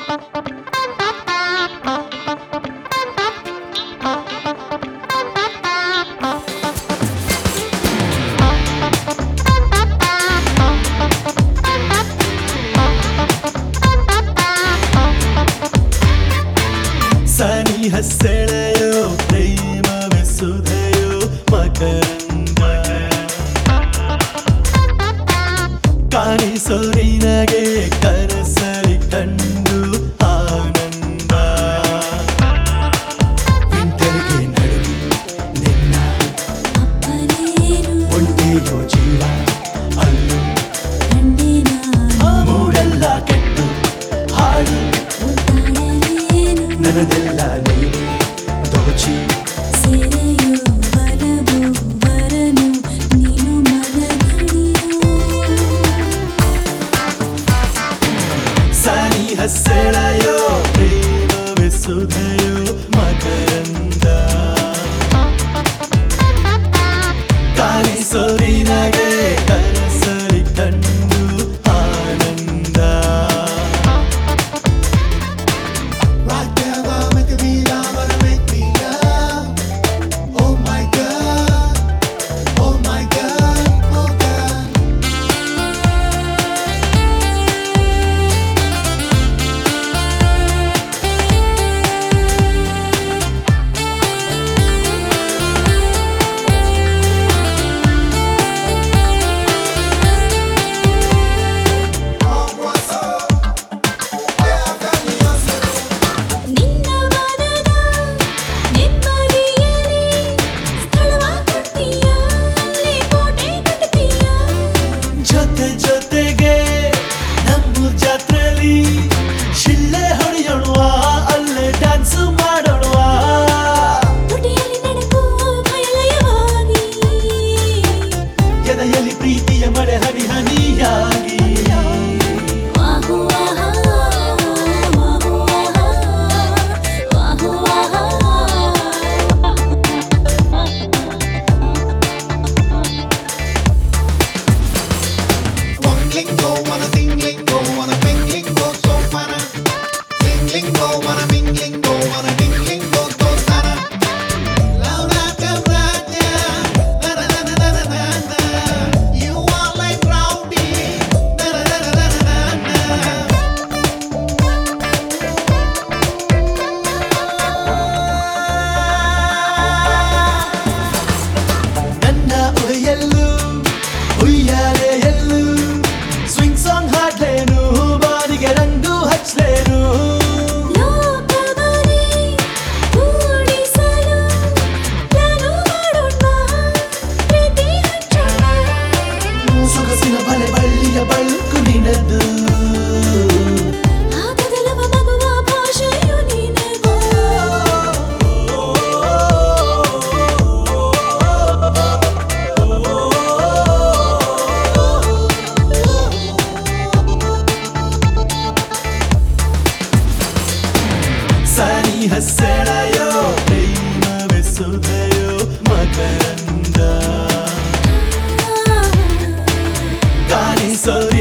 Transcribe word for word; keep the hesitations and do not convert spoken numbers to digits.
ಸನಿಹ ಸೆಳೆಯೋ ಪ್ರೇಮವೇ ಸುಧೆಯೋ ಮಕರಂದ ಕಾಣಿಸೋ ನಿನಗೆ ಕನಸಲಿ ಕಂಡು ಆನಂದ ವಿಂಟರ್ಗೆ ನಡುವೆ ನಿನ್ನ ಒಂಟೆಯೋ ಜೀವ ಅಲ್ಲೂ ಮೂಡೆಲ್ಲ ಕೆಟ್ಟು ಹಾಡು ನನ್ನದೆಲ್ಲ ನೀನು ದೋಚಿ ಸೆರೆಯೋ ಬಲವೋ ಬರನು ನೀನು ಮನಗಣಿಯೋ ಸನಿಹ ಸೆಳೆಯೋ ಪ್ರೇಮವೇ ಸುಧೆಯೋ ಮಕರಂದ ಕಾಣಿಸೋ ನಿನಗೆ ಕನಸಲಿ ಕಂಡು ಆನಂದ Right there, wanna make me love, wanna make me love. Oh my God, oh my God, oh God. Oh, what's up? Yeah, I got me on some. ನಿನ್ನ ಮನದ ನೆಮ್ಮದಿಯಲ್ಲಿ ಸ್ಥಳವ ಕೊಡ್ತೀಯ ಅಲ್ಲಿ ಕೋಟೆ ಕಟ್ತೀಯ ಜೊತೆ ಜೊತೆಗೆ ನಮ್ಮೂರ್ ಜಾತ್ರೆಲಿ ಶಿಳ್ಳೆ ಹೊಡೆಯೋಣವಾ ಅಲ್ಲೇ ಡ್ಯಾನ್ಸ್ ಮಾಡೋಣವಾ ತುಟಿಯಲ್ಲಿ ನಡಕೋ ಭಯಲಯವಾಗಿ ಎದೆಯಲ್ಲಿ ಪ್ರೀತಿಯ ಮಳೆ ಹನಿ ಹನಿಯಾಗಿ ವಾಹು ವಾಹ ವಾಹು ವಾಹ ವಾಹು ವಾಹ One lingo, wanna sing lingo, wanna bing lingo, so fun. Sing lingo, wanna bing lingo, wanna ding lingo, so fun. Laura Cabrera, na na na na na na na. You are like rowdy, na na na na na na na. ನನ್ನ ಉಯ್ಯಲ್ಲೂ ಉಯ್ಯಾಲೆಯಲ್ಲೂ swing song ಹಾಡ್ಲೇನು ಬಾರಿಗೆ ರಂಗು ಹಚ್ಲೇನು ಲೋಕವನೇ ಕೂಡಿಸಲು plan ಮಾಡೋಣ ಪ್ರೀತಿ ಹಂಚೋಣ ಸೊಗಸಿನ ಬಲೆ ಬಳ್ಳಿಯ ಬಳುಕು ನಿನದು ಆಗದಲವ ಮಗುವ ಭಾಷೆಯು ನಿನಗೂ ಸನಿಹ ಸೆಳೆಯೋ ಪ್ರೇಮವೇ ಸುಧೆಯೋ ಮಕರಂದ ಕಾಣಿಸೋ